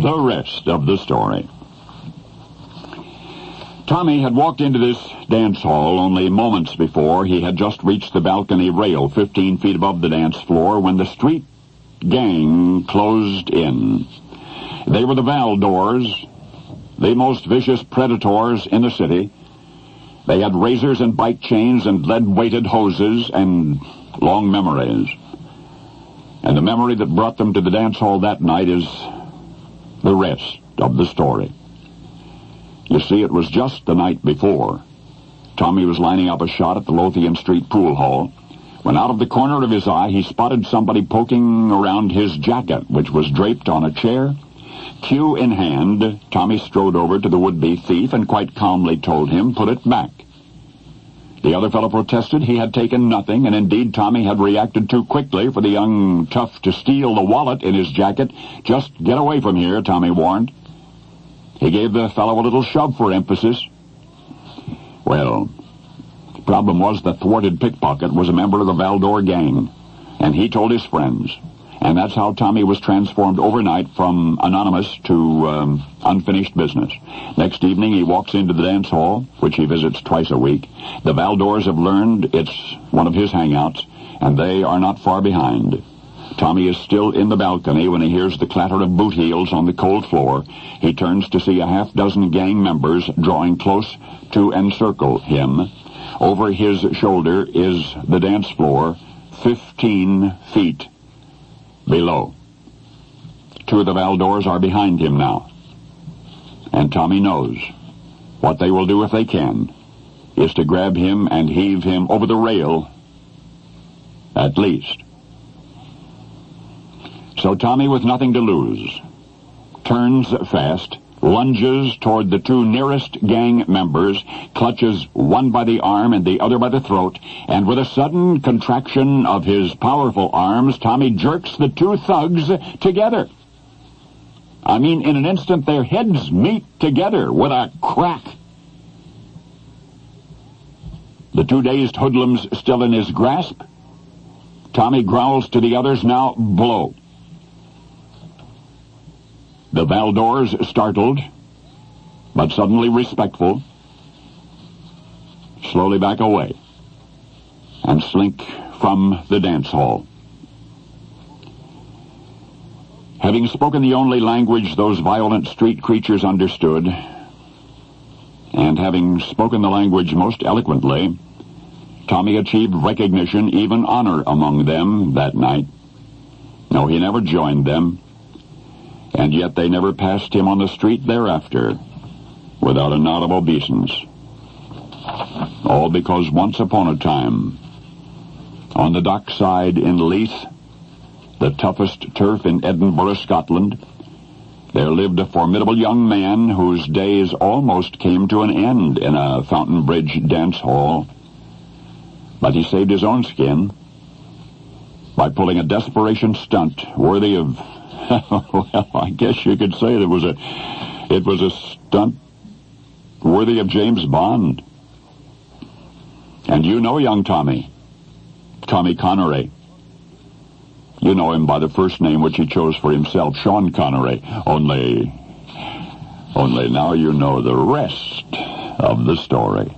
the rest of the story. Tommy had walked into this dance hall only moments before. He had just reached the balcony rail 15 feet above the dance floor when the street gang closed in. They were the Valdors, the most vicious predators in the city. They had razors and bike chains and lead-weighted hoses and long memories. And the memory that brought them to the dance hall that night is the rest of the story. You see, it was just the night before. Tommy was lining up a shot at the Lothian Street pool hall when out of the corner of his eye he spotted somebody poking around his jacket, which was draped on a chair. Cue in hand, Tommy strode over to the would-be thief and quite calmly told him, "Put it back." The other fellow protested he had taken nothing, and indeed Tommy had reacted too quickly for the young tough to steal the wallet in his jacket. "Just get away from here," Tommy warned. He gave the fellow a little shove for emphasis. Well, the problem was the thwarted pickpocket was a member of the Valdor gang, and he told his friends. And that's how Tommy was transformed overnight from anonymous to unfinished business. Next evening he walks into the dance hall, which he visits twice a week. The Valdors have learned it's one of his hangouts, and they are not far behind. Tommy is still in the balcony when he hears the clatter of boot heels on the cold floor. He turns to see a half-dozen gang members drawing close to encircle him. Over his shoulder is the dance floor, 15 feet below. Two of the Valdors are behind him now. And Tommy knows what they will do if they can is to grab him and heave him over the rail, at least. So Tommy, with nothing to lose, turns fast, lunges toward the two nearest gang members, clutches one by the arm and the other by the throat, and with a sudden contraction of his powerful arms, Tommy jerks the two thugs together. I mean, in an instant, their heads meet together with a crack. The two dazed hoodlums still in his grasp, Tommy growls to the others, "Now blow." The Valdors, startled, but suddenly respectful, slowly back away and slink from the dance hall. Having spoken the only language those violent street creatures understood, and having spoken the language most eloquently, Tommy achieved recognition, even honor among them that night. No, he never joined them. And yet they never passed him on the street thereafter without a nod of obeisance. All because once upon a time, on the dockside in Leith, the toughest turf in Edinburgh, Scotland, there lived a formidable young man whose days almost came to an end in a Fountain Bridge dance hall. But he saved his own skin by pulling a desperation stunt worthy of well, I guess you could say it was a stunt worthy of James Bond. And you know young Tommy Connery. You know him by the first name which he chose for himself, Sean Connery. Only now you know the rest of the story.